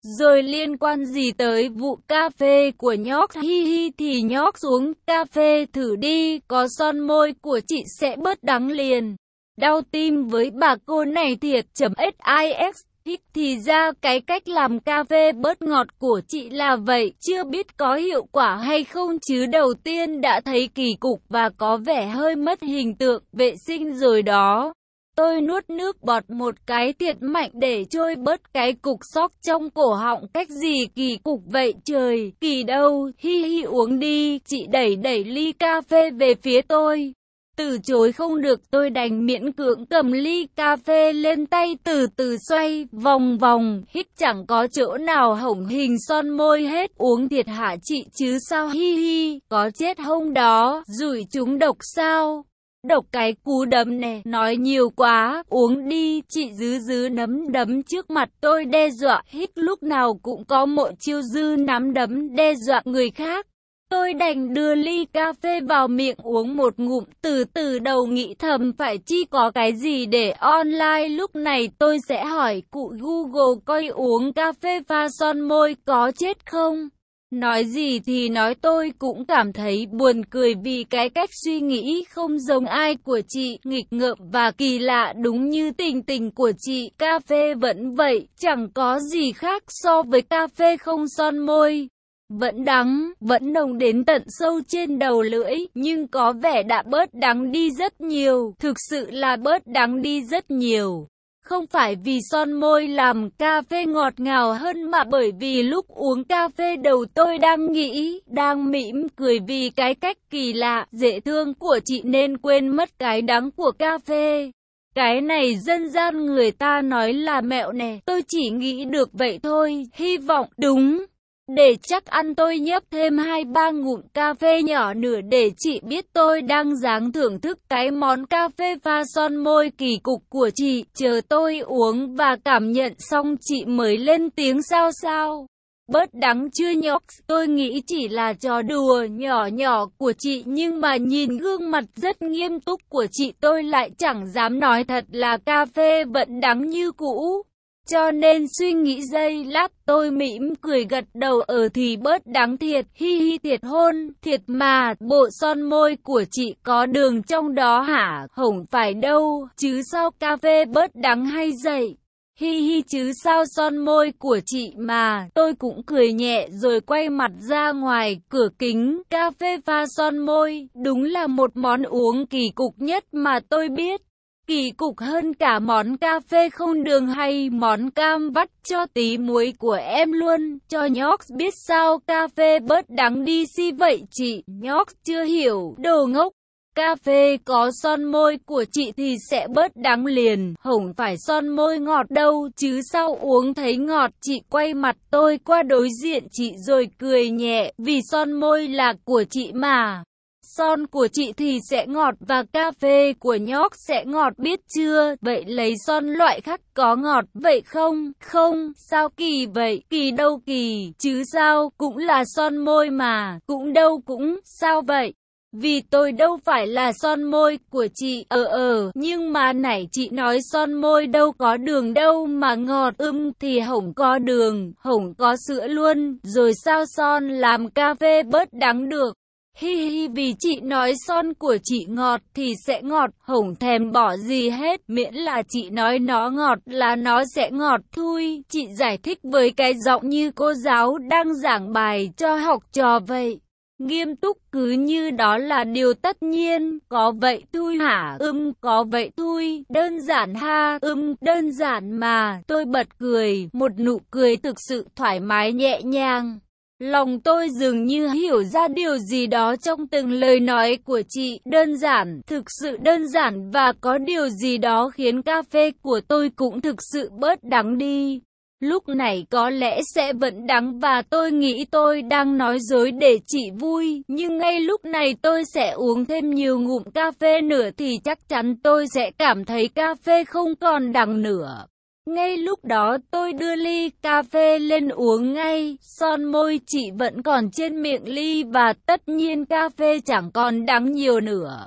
Rồi liên quan gì tới vụ cà phê của nhóc, hi hi thì nhóc uống cà phê thử đi, có son môi của chị sẽ bớt đắng liền. Đau tim với bà cô này thiệt. .six Hít thì ra cái cách làm cà phê bớt ngọt của chị là vậy, chưa biết có hiệu quả hay không chứ đầu tiên đã thấy kỳ cục và có vẻ hơi mất hình tượng vệ sinh rồi đó. Tôi nuốt nước bọt một cái thiệt mạnh để trôi bớt cái cục sóc trong cổ họng. Cách gì kỳ cục vậy trời, kỳ đâu, hi hi uống đi, chị đẩy đẩy ly cà phê về phía tôi. Từ chối không được, tôi đành miễn cưỡng cầm ly cà phê lên tay từ từ xoay vòng vòng, hít chẳng có chỗ nào hổng hình son môi hết. Uống thiệt hả chị chứ sao, hi hi, có chết không đó, rủi chúng độc sao? Độc cái cú đấm nè, nói nhiều quá, uống đi, chị dứ dứ nắm đấm trước mặt tôi đe dọa, hít lúc nào cũng có một chiêu dư nắm đấm đe dọa người khác. Tôi đành đưa ly cà phê vào miệng uống một ngụm, từ từ đầu nghĩ thầm phải chi có cái gì để online. Lúc này tôi sẽ hỏi cụ Google coi uống cà phê pha son môi có chết không? Nói gì thì nói, tôi cũng cảm thấy buồn cười vì cái cách suy nghĩ không giống ai của chị, nghịch ngợm và kỳ lạ đúng như tình tình của chị. Cà phê vẫn vậy, chẳng có gì khác so với cà phê không son môi. Vẫn đắng, vẫn nồng đến tận sâu trên đầu lưỡi, nhưng có vẻ đã bớt đắng đi rất nhiều, thực sự là bớt đắng đi rất nhiều. Không phải vì son môi làm cà phê ngọt ngào hơn mà bởi vì lúc uống cà phê đầu tôi đang nghĩ, đang mỉm cười vì cái cách kỳ lạ, dễ thương của chị nên quên mất cái đắng của cà phê. Cái này dân gian người ta nói là mẹo nè, tôi chỉ nghĩ được vậy thôi, hy vọng đúng. Để chắc ăn tôi nhấp thêm hai ba ngụm cà phê nhỏ nữa để chị biết tôi đang dáng thưởng thức cái món cà phê pha son môi kỳ cục của chị. Chờ tôi uống và cảm nhận xong chị mới lên tiếng sao sao. Bớt đắng chưa nhóc, tôi nghĩ chỉ là trò đùa nhỏ nhỏ của chị nhưng mà nhìn gương mặt rất nghiêm túc của chị tôi lại chẳng dám nói thật là cà phê vẫn đắng như cũ. Cho nên suy nghĩ giây lát tôi mỉm cười gật đầu ở thì bớt đắng thiệt, hi hi thiệt hôn, thiệt mà, bộ son môi của chị có đường trong đó hả, hổng phải đâu, chứ sao cà phê bớt đắng hay dậy, hi hi chứ sao son môi của chị mà, tôi cũng cười nhẹ rồi quay mặt ra ngoài cửa kính, cà phê pha son môi, đúng là một món uống kỳ cục nhất mà tôi biết. Kỳ cục hơn cả món cà phê không đường hay món cam vắt cho tí muối của em luôn. Cho nhóc biết sao cà phê bớt đắng đi si vậy chị. Nhóc chưa hiểu, đồ ngốc. Cà phê có son môi của chị thì sẽ bớt đắng liền. Hổng phải son môi ngọt đâu chứ sao uống thấy ngọt. Chị quay mặt tôi qua đối diện chị rồi cười nhẹ vì son môi là của chị mà. Son của chị thì sẽ ngọt và cà phê của nhóc sẽ ngọt biết chưa? Vậy lấy son loại khác có ngọt vậy không? Không, sao kỳ vậy? Kỳ đâu kỳ, chứ sao, cũng là son môi mà, cũng đâu cũng, sao vậy? Vì tôi đâu phải là son môi của chị, ờ ờ, nhưng mà nãy chị nói son môi đâu có đường đâu mà ngọt, ưm thì hổng có đường, hổng có sữa luôn, rồi sao son làm cà phê bớt đắng được? Hi hi vì chị nói son của chị ngọt thì sẽ ngọt, hổng thèm bỏ gì hết, miễn là chị nói nó ngọt là nó sẽ ngọt thôi. Chị giải thích với cái giọng như cô giáo đang giảng bài cho học trò vậy. Nghiêm túc cứ như đó là điều tất nhiên, có vậy thôi hả, ưm, có vậy thôi, đơn giản ha, ưm, đơn giản mà, tôi bật cười, một nụ cười thực sự thoải mái nhẹ nhàng. Lòng tôi dường như hiểu ra điều gì đó trong từng lời nói của chị, đơn giản, thực sự đơn giản và có điều gì đó khiến cà phê của tôi cũng thực sự bớt đắng đi. Lúc này có lẽ sẽ vẫn đắng và tôi nghĩ tôi đang nói dối để chị vui, nhưng ngay lúc này tôi sẽ uống thêm nhiều ngụm cà phê nữa thì chắc chắn tôi sẽ cảm thấy cà phê không còn đắng nữa. Ngay lúc đó tôi đưa ly cà phê lên uống ngay, son môi chị vẫn còn trên miệng ly và tất nhiên cà phê chẳng còn đắng nhiều nữa.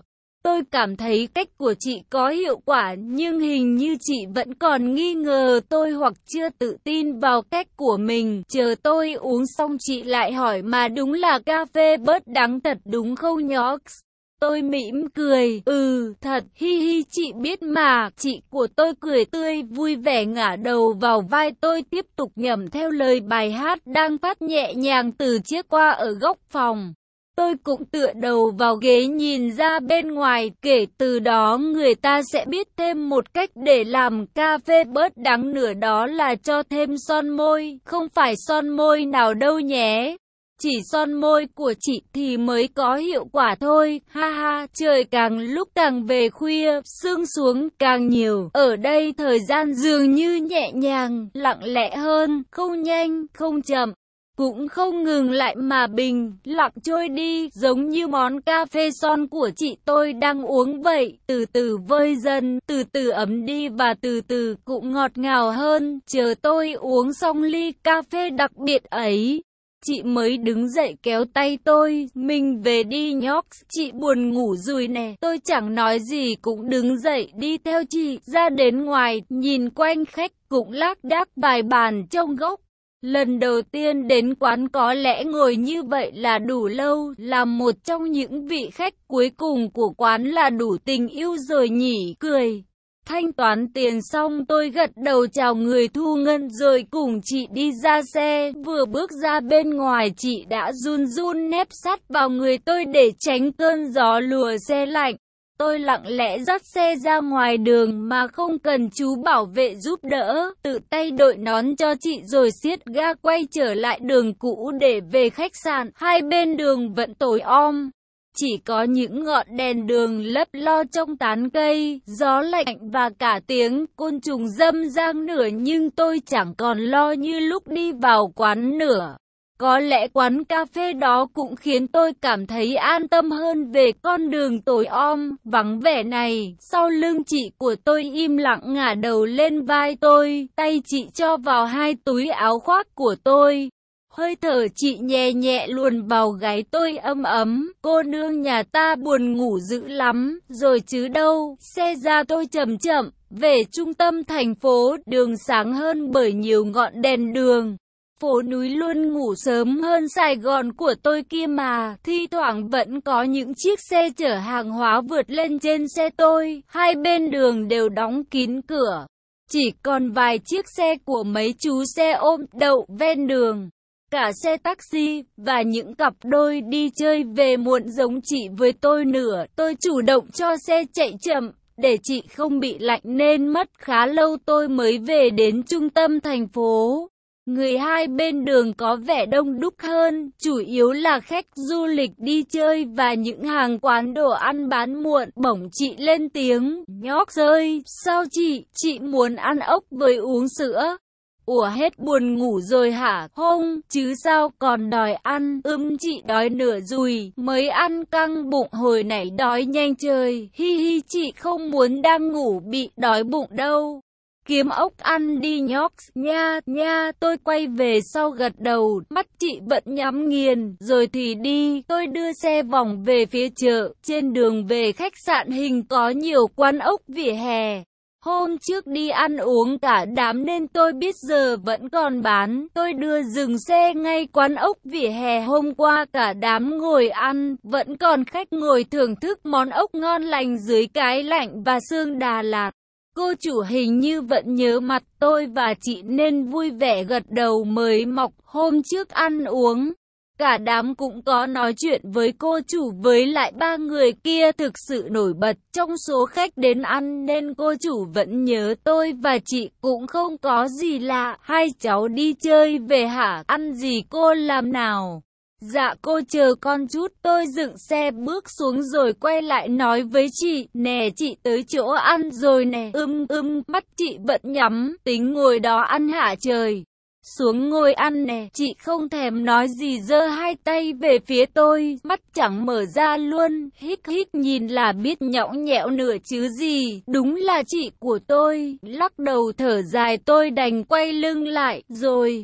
Tôi cảm thấy cách của chị có hiệu quả, nhưng hình như chị vẫn còn nghi ngờ tôi hoặc chưa tự tin vào cách của mình. Chờ tôi uống xong chị lại hỏi, mà đúng là cà phê bớt đắng thật đúng không nhóc? Tôi mỉm cười, ừ, thật, hi hi, chị biết mà. Chị của tôi cười tươi, vui vẻ ngả đầu vào vai tôi, tiếp tục nhẩm theo lời bài hát đang phát nhẹ nhàng từ chiếc loa ở góc phòng. Tôi cũng tựa đầu vào ghế nhìn ra bên ngoài, kể từ đó người ta sẽ biết thêm một cách để làm cà phê bớt đắng nữa, đó là cho thêm son môi, không phải son môi nào đâu nhé. Chỉ son môi của chị thì mới có hiệu quả thôi, ha ha. Trời càng lúc càng về khuya, sương xuống càng nhiều. Ở đây thời gian dường như nhẹ nhàng, lặng lẽ hơn, không nhanh, không chậm, cũng không ngừng lại mà bình lặng trôi đi, giống như món cà phê son của chị tôi đang uống vậy, từ từ vơi dần, từ từ ấm đi và từ từ cũng ngọt ngào hơn. Chờ tôi uống xong ly cà phê đặc biệt ấy, chị mới đứng dậy kéo tay tôi, mình về đi nhóc, chị buồn ngủ rồi nè. Tôi chẳng nói gì cũng đứng dậy đi theo chị ra đến ngoài, nhìn quanh khách cũng lác đác vài bàn trong góc. Lần đầu tiên đến quán có lẽ ngồi như vậy là đủ lâu, làm một trong những vị khách cuối cùng của quán là đủ tình yêu rồi nhỉ. Cười, thanh toán tiền xong tôi gật đầu chào người thu ngân rồi cùng chị đi ra xe. Vừa bước ra bên ngoài chị đã run run nép sát vào người tôi để tránh cơn gió lùa xe lạnh. Tôi lặng lẽ dắt xe ra ngoài đường mà không cần chú bảo vệ giúp đỡ, tự tay đội nón cho chị rồi siết ga quay trở lại đường cũ để về khách sạn. Hai bên đường vẫn tối om, chỉ có những ngọn đèn đường lấp lo trong tán cây, gió lạnh và cả tiếng côn trùng râm ran nữa, nhưng tôi chẳng còn lo như lúc đi vào quán nữa. Có lẽ quán cà phê đó cũng khiến tôi cảm thấy an tâm hơn về con đường tối om, vắng vẻ này. Sau lưng chị của tôi im lặng ngả đầu lên vai tôi, tay chị cho vào hai túi áo khoác của tôi. Hơi thở chị nhẹ nhẹ luồn vào gáy tôi ấm ấm. Cô nương nhà ta buồn ngủ dữ lắm rồi chứ đâu. Xe ra tôi chậm chậm về trung tâm thành phố, đường sáng hơn bởi nhiều ngọn đèn đường. Phố núi luôn ngủ sớm hơn Sài Gòn của tôi kia mà, thi thoảng vẫn có những chiếc xe chở hàng hóa vượt lên trên xe tôi, hai bên đường đều đóng kín cửa. Chỉ còn vài chiếc xe của mấy chú xe ôm đậu ven đường, cả xe taxi, và những cặp đôi đi chơi về muộn giống chị với tôi nữa. Tôi chủ động cho xe chạy chậm, để chị không bị lạnh nên mất khá lâu tôi mới về đến trung tâm thành phố. Người hai bên đường có vẻ đông đúc hơn, chủ yếu là khách du lịch đi chơi và những hàng quán đồ ăn bán muộn. Bỗng chị lên tiếng, nhóc ơi, sao chị, chị muốn ăn ốc với uống sữa? Ủa hết buồn ngủ rồi hả? Không, chứ sao còn đòi ăn? Ừm chị đói nửa rồi, mới ăn căng bụng hồi nãy đói nhanh trời. Hi hi chị không muốn đang ngủ bị đói bụng đâu. Kiếm ốc ăn đi nhóc, nha, nha. Tôi quay về sau gật đầu, mắt chị vẫn nhắm nghiền, rồi thì đi. Tôi đưa xe vòng về phía chợ, trên đường về khách sạn hình có nhiều quán ốc vỉa hè. Hôm trước đi ăn uống cả đám nên tôi biết giờ vẫn còn bán. Tôi đưa dừng xe ngay quán ốc vỉa hè hôm qua, cả đám ngồi ăn, vẫn còn khách ngồi thưởng thức món ốc ngon lành dưới cái lạnh và sương Đà Lạt. Cô chủ hình như vẫn nhớ mặt tôi và chị nên vui vẻ gật đầu mời mọc. Hôm trước ăn uống, cả đám cũng có nói chuyện với cô chủ với lại ba người kia thực sự nổi bật trong số khách đến ăn nên cô chủ vẫn nhớ tôi và chị cũng không có gì lạ. Hai cháu đi chơi về hả? Ăn gì cô làm nào? Dạ cô chờ con chút. Tôi dựng xe bước xuống rồi quay lại nói với chị, nè chị tới chỗ ăn rồi nè. Ưm ưm, mắt chị vẫn nhắm, tính ngồi đó ăn hả trời? Xuống ngồi ăn nè. Chị không thèm nói gì, giơ hai tay về phía tôi, mắt chẳng mở ra luôn, hít hít nhìn là biết nhõng nhẽo nửa chứ gì. Đúng là chị của tôi. Lắc đầu thở dài tôi đành quay lưng lại, rồi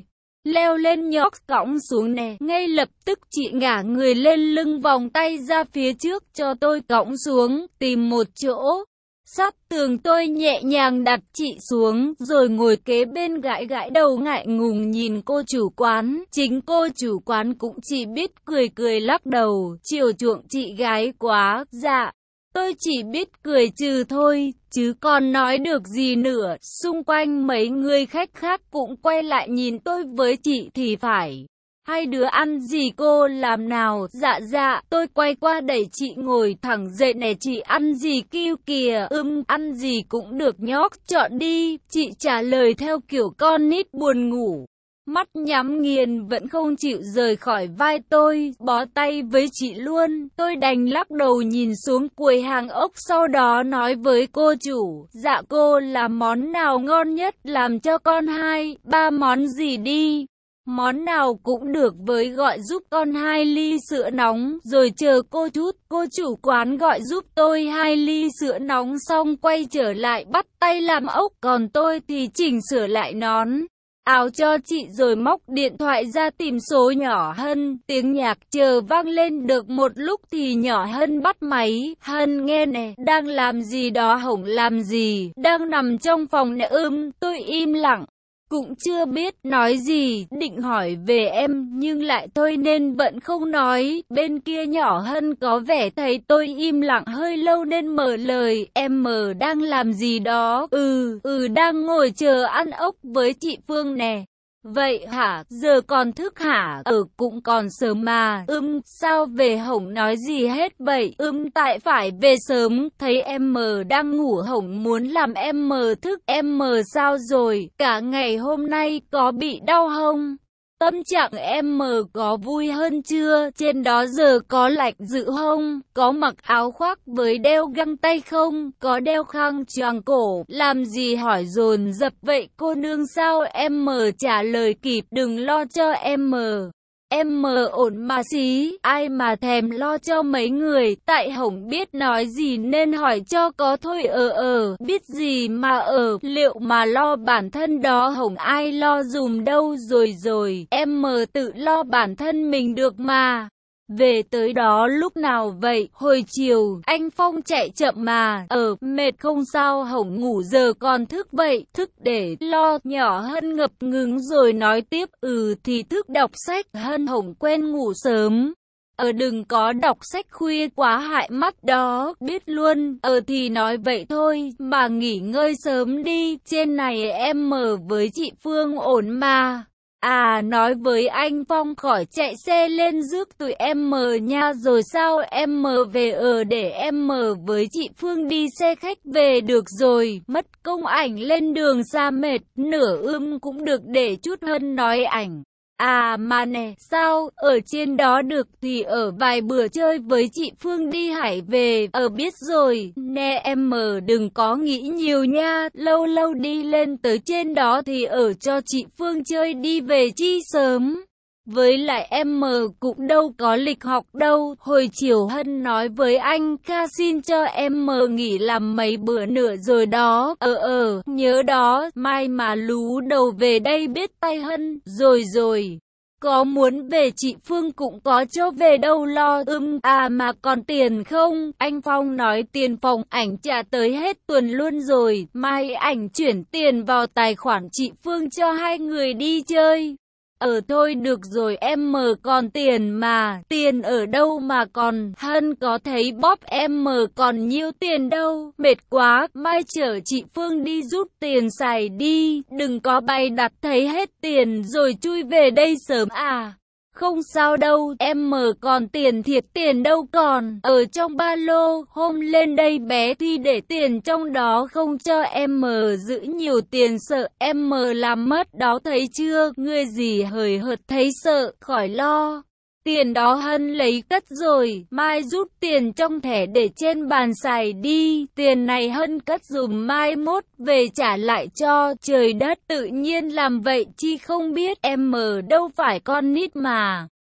leo lên nhóc cõng xuống nè. Ngay lập tức chị ngả người lên lưng vòng tay ra phía trước cho tôi cõng xuống, tìm một chỗ sát tường tôi nhẹ nhàng đặt chị xuống, rồi ngồi kế bên gãi gãi đầu ngại ngùng nhìn cô chủ quán. Chính cô chủ quán cũng chỉ biết cười cười lắc đầu, chiều chuộng chị gái quá. Dạ, tôi chỉ biết cười trừ thôi, chứ còn nói được gì nữa. Xung quanh mấy người khách khác cũng quay lại nhìn tôi với chị thì phải. Hai đứa ăn gì cô làm nào? Dạ dạ, tôi quay qua đẩy chị ngồi thẳng dậy nè. Chị ăn gì kêu kìa? Ừm, ăn gì cũng được nhóc, chọn đi. Chị trả lời theo kiểu con nít buồn ngủ. Mắt nhắm nghiền vẫn không chịu rời khỏi vai tôi, bó tay với chị luôn. Tôi đành lắc đầu nhìn xuống quầy hàng ốc, sau đó nói với cô chủ, dạ cô làm món nào ngon nhất, làm cho con hai, ba món gì đi. Món nào cũng được với gọi giúp con hai ly sữa nóng, rồi chờ cô chút. Cô chủ quán gọi giúp tôi hai ly sữa nóng xong quay trở lại bắt tay làm ốc, còn tôi thì chỉnh sửa lại nón áo cho chị rồi móc điện thoại ra tìm số nhỏ Hân. Tiếng nhạc chờ vang lên được một lúc thì nhỏ Hân bắt máy. Hân nghe nè, đang làm gì đó? Hổng làm gì, đang nằm trong phòng nè. Ưm, tôi im lặng. Cũng chưa biết nói gì, định hỏi về em, nhưng lại thôi nên vẫn không nói. Bên kia nhỏ Hân có vẻ thấy tôi im lặng hơi lâu nên mở lời, em mờ đang làm gì đó? Ừ, ừ đang ngồi chờ ăn ốc với chị Phương nè. Vậy hả, giờ còn thức hả? Ừ cũng còn sớm mà. Ưm, sao về hổng nói gì hết vậy? Ưm, tại phải về sớm, thấy em mờ đang ngủ hổng muốn làm em mờ thức. Em mờ sao rồi? Cả ngày hôm nay có bị đau không? Tâm trạng em mờ có vui hơn chưa? Trên đó giờ có lạnh dữ không? Có mặc áo khoác với đeo găng tay không? Có đeo khăn choàng cổ? Làm gì hỏi dồn dập vậy cô nương? Sao em mờ trả lời kịp? Đừng lo cho em mờ. Em mờ ổn mà xí, ai mà thèm lo cho mấy người, tại hổng biết nói gì nên hỏi cho có thôi. Ờ ờ, biết gì mà ở, liệu mà lo bản thân đó hổng ai lo dùm đâu. Rồi rồi, em mờ tự lo bản thân mình được mà. Về tới đó lúc nào vậy? Hồi chiều, anh Phong chạy chậm mà. Ờ, mệt không sao hổng ngủ giờ còn thức vậy? Thức để lo. Nhỏ Hân ngập ngừng rồi nói tiếp. Ừ thì thức đọc sách. Hân hổng quen ngủ sớm. Ờ đừng có đọc sách khuya quá hại mắt đó, biết luôn. Ờ thì nói vậy thôi, mà nghỉ ngơi sớm đi. Trên này em mờ với chị Phương ổn mà. À nói với anh Phong khỏi chạy xe lên rước tụi em mờ nha. Rồi sao em mờ về? Ờ để em mờ với chị Phương đi xe khách về được rồi. Mất công ảnh lên đường xa mệt, nửa ưm cũng được để chút Hân nói ảnh. À mà nè, sao, ở trên đó được thì ở vài bữa chơi với chị Phương đi Hải về. Ờ biết rồi, nè em mờ đừng có nghĩ nhiều nha, lâu lâu đi lên tới trên đó thì ở cho chị Phương chơi đi về chi sớm. Với lại em mờ cũng đâu có lịch học đâu. Hồi chiều Hân nói với anh Kha xin cho em mờ nghỉ làm mấy bữa nữa rồi đó. Ờ ờ, nhớ đó, mai mà lú đầu về đây biết tay Hân. Rồi rồi, có muốn về chị Phương cũng có cho về đâu lo. Ưm, à mà còn tiền không? Anh Phong nói tiền phòng ảnh trả tới hết tuần luôn rồi. Mai ảnh chuyển tiền vào tài khoản chị Phương cho hai người đi chơi. Ờ thôi được rồi em mờ còn tiền mà. Tiền ở đâu mà còn? Hân có thấy bóp em mờ còn nhiêu tiền đâu. Mệt quá, mai chở chị Phương đi rút tiền xài đi. Đừng có bày đặt thấy hết tiền rồi chui về đây sớm à. Không sao đâu, em mờ còn tiền thiệt, tiền đâu còn, ở trong ba lô, hôm lên đây bé thì để tiền trong đó không cho em mờ giữ nhiều tiền sợ em mờ làm mất đó thấy chưa, ngươi gì hời hợt thấy sợ, khỏi lo. Tiền đó Hân lấy cất rồi, mai rút tiền trong thẻ để trên bàn xài đi, tiền này Hân cất dùm mai mốt về trả lại cho. Trời đất, tự nhiên làm vậy chi không biết em mờ đâu phải con nít mà.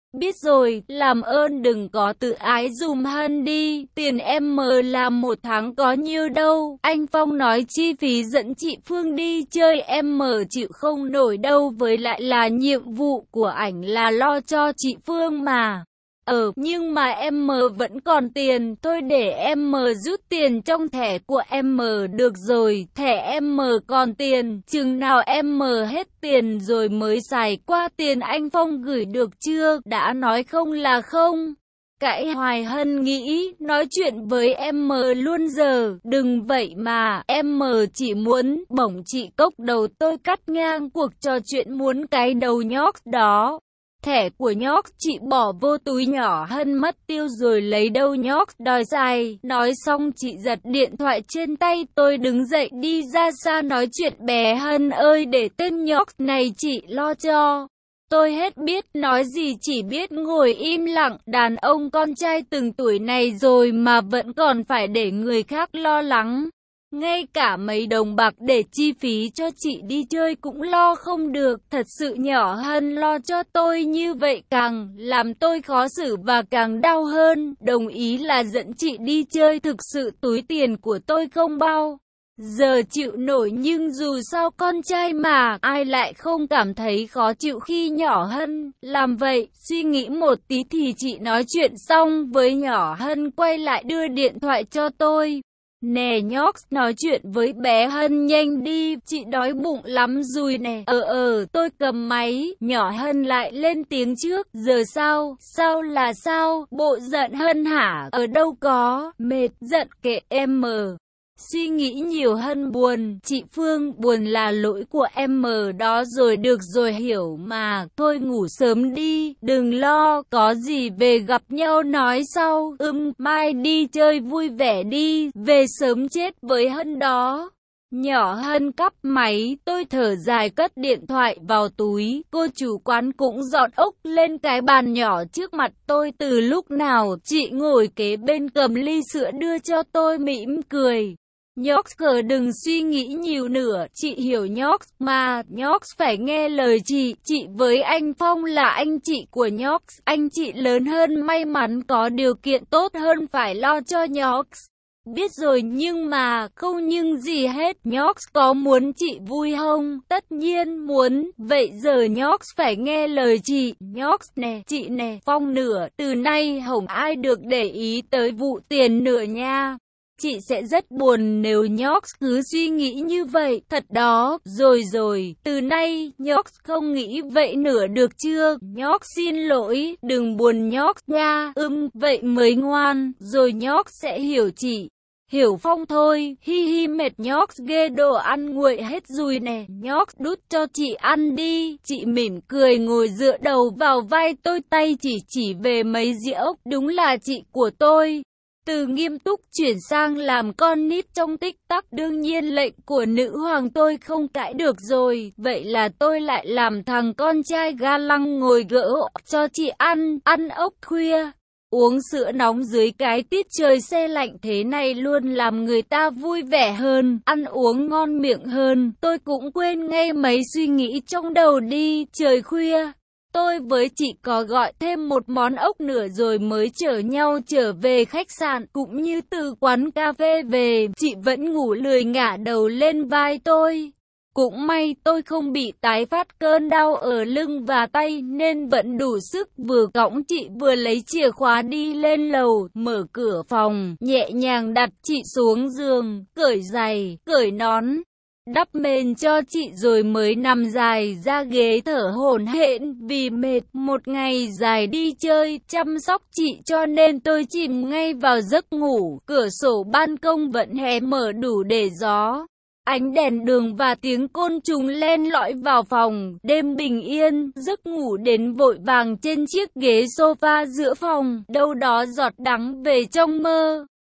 Biết rồi, làm ơn đừng có tự ái dùm Hân đi, tiền em mờ làm một tháng có nhiêu đâu. Anh Phong nói chi phí dẫn chị Phương đi chơi em mờ chịu không nổi đâu, với lại là nhiệm vụ của ảnh là lo cho chị Phương mà. Ờ, nhưng mà em mờ vẫn còn tiền, thôi để em mờ rút tiền trong thẻ của em mờ được rồi, thẻ em mờ còn tiền, chừng nào em mờ hết tiền rồi mới xài qua tiền anh Phong gửi được chưa, đã nói không là không. Cãi hoài Hân nghĩ, nói chuyện với em mờ luôn giờ, đừng vậy mà, em mờ chỉ muốn, bổng chị cốc đầu tôi cắt ngang cuộc trò chuyện muốn cái đầu nhóc đó. Thẻ của nhóc chị bỏ vô túi nhỏ Hân mất tiêu rồi lấy đâu nhóc đòi xài. Nói xong chị giật điện thoại trên tay tôi đứng dậy đi ra xa nói chuyện bé Hân ơi để tên nhóc này chị lo cho. Tôi hết biết nói gì chỉ biết ngồi im lặng. Đàn ông con trai từng tuổi này rồi mà vẫn còn phải để người khác lo lắng. Ngay cả mấy đồng bạc để chi phí cho chị đi chơi cũng lo không được. Thật sự nhỏ Hân lo cho tôi như vậy càng làm tôi khó xử và càng đau hơn. Đồng ý là dẫn chị đi chơi, thực sự túi tiền của tôi không bao giờ chịu nổi, nhưng dù sao con trai mà, ai lại không cảm thấy khó chịu khi nhỏ Hân làm vậy. Suy nghĩ một tí thì chị nói chuyện xong với nhỏ Hân quay lại đưa điện thoại cho tôi. Nè nhóc, nói chuyện với bé Hân nhanh đi, chị đói bụng lắm rồi nè. Ờ ờ, tôi cầm máy, nhỏ Hân lại lên tiếng trước. Giờ sao, sao là sao, bộ giận Hân hả? Ở đâu có, mệt, giận kệ em mờ. Suy nghĩ nhiều Hân buồn, chị Phương buồn là lỗi của em mờ đó rồi, được rồi hiểu mà, thôi ngủ sớm đi, đừng lo, có gì về gặp nhau nói sau, ưm, mai đi chơi vui vẻ đi, về sớm chết với Hân đó. Nhỏ Hân cắp máy, tôi thở dài cất điện thoại vào túi, cô chủ quán cũng dọn ốc lên cái bàn nhỏ trước mặt tôi từ lúc nào, chị ngồi kế bên cầm ly sữa đưa cho tôi mỉm cười. Nhóc cờ đừng suy nghĩ nhiều nữa, chị hiểu nhóc mà, nhóc phải nghe lời chị, chị với anh Phong là anh chị của nhóc, anh chị lớn hơn may mắn có điều kiện tốt hơn phải lo cho nhóc. Biết rồi nhưng mà, không nhưng gì hết, nhóc có muốn chị vui không? Tất nhiên muốn, vậy giờ nhóc phải nghe lời chị, nhóc nè, chị nè, Phong nửa, từ nay không ai được để ý tới vụ tiền nữa nha. Chị sẽ rất buồn nếu nhóc cứ suy nghĩ như vậy, thật đó, rồi rồi, từ nay, nhóc không nghĩ vậy nữa được chưa, nhóc xin lỗi, đừng buồn nhóc nha, ưm, vậy mới ngoan, rồi nhóc sẽ hiểu chị. Hiểu Phong thôi, hi hi mệt nhóc ghê, đồ ăn nguội hết rồi nè, nhóc đút cho chị ăn đi. Chị mỉm cười ngồi dựa đầu vào vai tôi, tay chỉ chỉ về mấy dĩa ốc, đúng là chị của tôi. Từ nghiêm túc chuyển sang làm con nít trong tích tắc, đương nhiên lệnh của nữ hoàng tôi không cãi được rồi, vậy là tôi lại làm thằng con trai ga lăng ngồi gỡ cho chị ăn, ăn ốc khuya. Uống sữa nóng dưới cái tiết trời se lạnh thế này luôn làm người ta vui vẻ hơn, ăn uống ngon miệng hơn. Tôi cũng quên ngay mấy suy nghĩ trong đầu đi, trời khuya. Tôi với chị có gọi thêm một món ốc nữa rồi mới chở nhau trở về khách sạn, cũng như từ quán cà phê về, chị vẫn ngủ lười ngả đầu lên vai tôi. Cũng may tôi không bị tái phát cơn đau ở lưng và tay nên vẫn đủ sức vừa cõng chị vừa lấy chìa khóa đi lên lầu, mở cửa phòng, nhẹ nhàng đặt chị xuống giường, cởi giày, cởi nón, đắp mền cho chị rồi mới nằm dài ra ghế thở hổn hển vì mệt một ngày dài đi chơi chăm sóc chị cho nên tôi chìm ngay vào giấc ngủ. Cửa sổ ban công vẫn hé mở đủ để gió, ánh đèn đường và tiếng côn trùng len lỏi vào phòng. Đêm bình yên, giấc ngủ đến vội vàng trên chiếc ghế sofa giữa phòng, đâu đó giọt đắng về trong mơ.